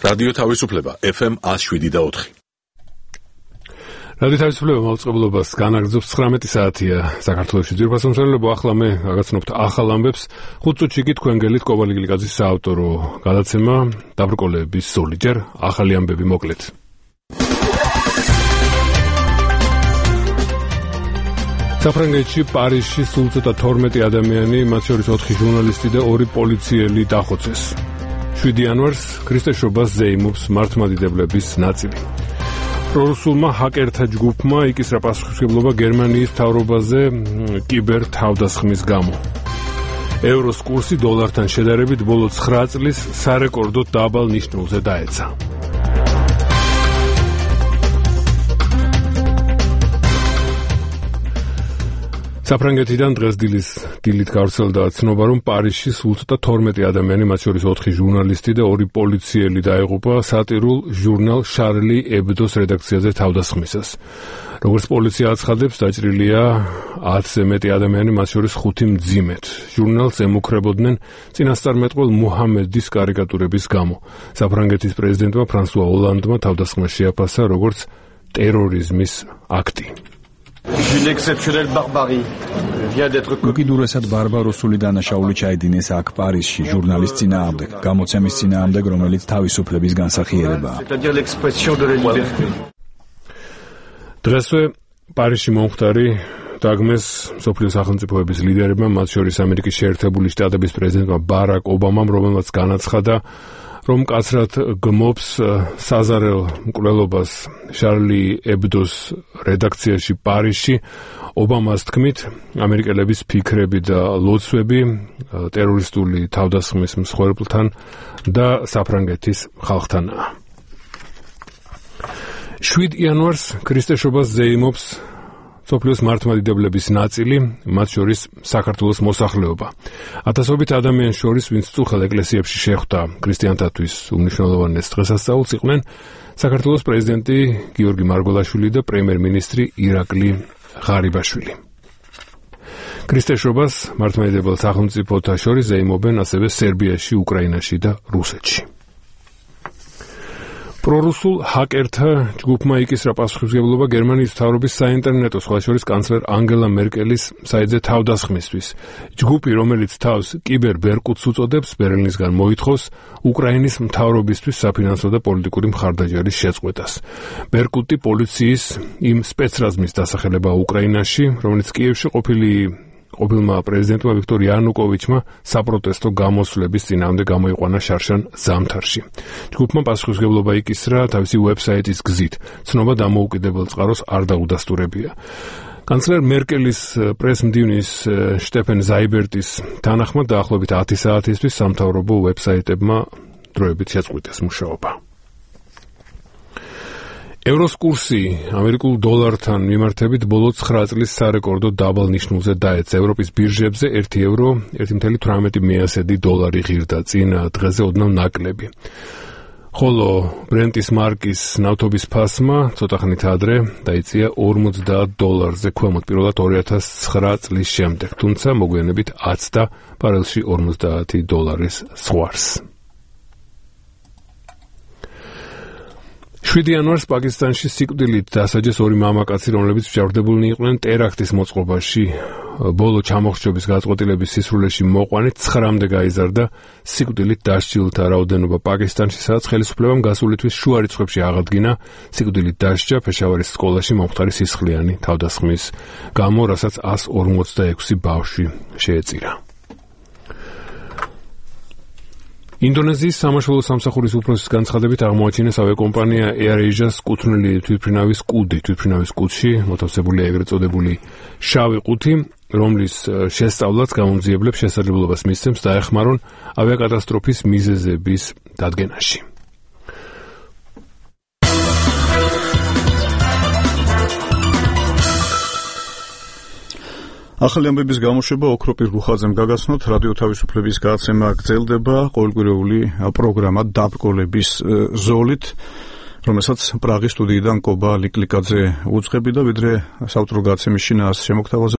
რადიო თავისუფლება FM 107.4. რადიო თავისუფლება მაუწყებლობას განაგრძობს 19 საათია საქართველოში ძვირფასო მსმენელებო. ახლა მე გაგაცნობთ ახალ ამბებს. 5 წუთში კი თქვენ გელით კობალი გლიკაძის საავტორო გადაცემა დაბრკოლების ზოლი. ჯერ ახალი ამბები მოკლედ. საფრანგეთში პარიზში სულ ცოტა 12 ადამიანი, მათ შორის 4 ჟურნალისტი და 2 პოლიციელი დახოცეს. 7 იანვარს ქრისტეშობას ზეიმობს მართლმადიდებლების ნაწილი. პრორუსულმა ჰაკერთა ჯგუფმა იკისრა პასუხისმგებლობა გერმანიის მთავრობაზე კიბერ თავდასხმის გამო. ევროს კურსი დოლართან შედარებით ბოლო 9 წლის სარეკორდოდ დაბალ ნიშნულზე დაეცა. საფრანგეთიდან დღეს დილით გავრცელდა ცნობა, რომ პარიზში სულ ცოტა 12 ადამიანი, მათ შორის 4 ჟურნალისტი და 2 პოლიციელი დაიღუპა სატირულ ჟურნალ შარლი ებდოს რედაქციაზე თავდასხმისას. როგორც პოლიცია აცხადებს, დაჭრილია 10-ზე მეტი ადამიანი, მათ შორის 5 მძიმედ. ჟურნალს ემუქრებოდნენ წინასწარმეტყველ მუჰამედის კარიკატურების გამო. საფრანგეთის პრეზიდენტმა ფრანსუა ოლანდმა თავდასხმა შეაფასა როგორც ტერორიზმის აქტი. Une exceptionnelle barbarie vient d'être უკიდურესად ბარბაროსული დანაშაული ჩაიდინეს აქ პარიზში ჟურნალისტ წინააღმდეგ, გამოცემის წინააღმდეგ, რომელიც თავისუფლების განსახიერებაა. C'est-à-dire l'expression de la liberté. დღესვე პარიზში მომხდარი დაგმეს მსოფლიო სახელმწიფოების ლიდერებმა, მათ შორის ამერიკის შეერთებული შტატების პრეზიდენტმა ბარაკ ობამამ, რომელმაც განაცხადა, რომ მკაცრად გმობს საზარელ მკვლელობას შარლი ებდოს რედაქციაში პარიზში. ობამას თქმით, ამერიკელების ფიქრები და ლოცვები ტერორისტული თავდასხმის მსხვერპლთან და საფრანგეთის ხალხთანაა. 7 იანვარს ქრისტეშობას ზეიმობს სოფლიოს მართლმადიდებლების ნაწილი, მათ შორის საქართველოს მოსახლეობა. ათასობით ადამიანს შორის, ვინც წუხელ ეკლესიებში შეხვდა ქრისტიანთათვის უმნიშვნელოვანეს დღესასწაულს, იყვნენ საქართველოს პრეზიდენტი გიორგი მარგველაშვილი და პრემიერ-მინისტრი ირაკლი ღარიბაშვილი. ქრისტეშობას მართლმადიდებელ სახელმწიფოთა შორის ზეიმობენ ასევე სერბიაში, უკრაინაში და რუსეთში. პრორუსულ ჰაკერთა ჯგუფმა იკისრა პასუხისმგებლობა გერმანიის მთავრობის საინტერნეტო, სხვა შორის კანცლერ ანგელა მერკელის საიძე თავდასხმისთვის. ჯგუფი, რომელიც თავს კიბერ ბერკუტს უწოდებს, ბერლინისგან მოითხოვს უკრაინის მთავრობისთვის საფინანსო და პოლიტიკური მხარდაჭერის შეწყვეტას. ბერკუტი პოლიციის იმ სპეცრაზმის დასახელებაა უკრაინაში, რომელიც კიევში ყოფილმა პრეზიდენტმა ვიქტორ იანუკოვიჩმა საპროტესტო გამოსვლების წინააღმდეგ გამოიყვანა შარშან ზამთარში. ჯგუფმა პასუხისმგებლობა იკისრა თავისი ვებსაიტის გზით. ცნობა დამოუკიდებელ წყაროს არ დაუდასტურებია. კანცლერ მერკელის პრესმდივნის შტეფენ ზაიბერტის თანახმად დაახლოებით 10 საათისთვის სამთავრობო ვებსაიტებმა დროებით შეწყვიტეს მუშაობა. ევროს კურსი ამერიკულ დოლართან მიმართებით ბოლო 9 წლის სარეკორდო დაბალ ნიშნულზე დაეცა. ევროპის ბირჟებზე 1 ევრო 1,18 დოლარი ღირდა, წინ დღეზე ოდნავ ნაკლები. ხოლო ბრენტის მარკის ნავთობის ფასმა ცოტა ხნით ადრე დაიწია $50-ზე ქვემოთ, პირველად 2009 წლის შემდეგ, თუმცა მოგვიანებით აცდა ბარელში $50 ზღვარს. 7 იანვარს პაკისტანში სიკვდილით დასაჯეს 2 მამაკაცი, რომლებიც მსჯავრდებულნი იყვნენ ტერაქტის მოწყობაში. ბოლო ჩამოხრჩობის გაწყვეტილების სისრულეში მოყვანით 9-მდე გაიზარდა სიკვდილით დასჯილთა რაოდენობა პაკისტანში, სადაც ხელისუფლებამ გასული თვის შუა რიცხვებში აღადგინა სიკვდილით დასჯა პეშავარის სკოლაში მომხდარი სისხლიანი თავდასხმის გამო, რასაც 146 ბავშვი შეეწირა. ინდონეზიის სამაშველო სამსახურის უფროსის განცხადებით აღმოაჩინეს ავიაკომპანია Air Asia's კუთვნილი თვითმფრინავის კუდი. თვითმფრინავის კუდში მოთავსებულია ეგრეთ წოდებული შავი ყუთი, რომლის შესწავლაც გამომძიებლებს შესაძლებლობას მისცემს დაეხმარონ ავიაკატასტროფის მიზეზების დადგენაში. ახალი ამბების გამოშვება ოქროპირ რუხაძემ გაგაცნოთ. რადიო თავისუფლების გადაცემა გრძელდება ყოველკვირეული პროგრამა დაბრკოლების ზოლით, რომელსაც პრაღის სტუდიიდან კობა ლიკლიკაძე უძღები და ვიდრე საავტორო გადაცემის შინაარს შემოგთავაზებთ.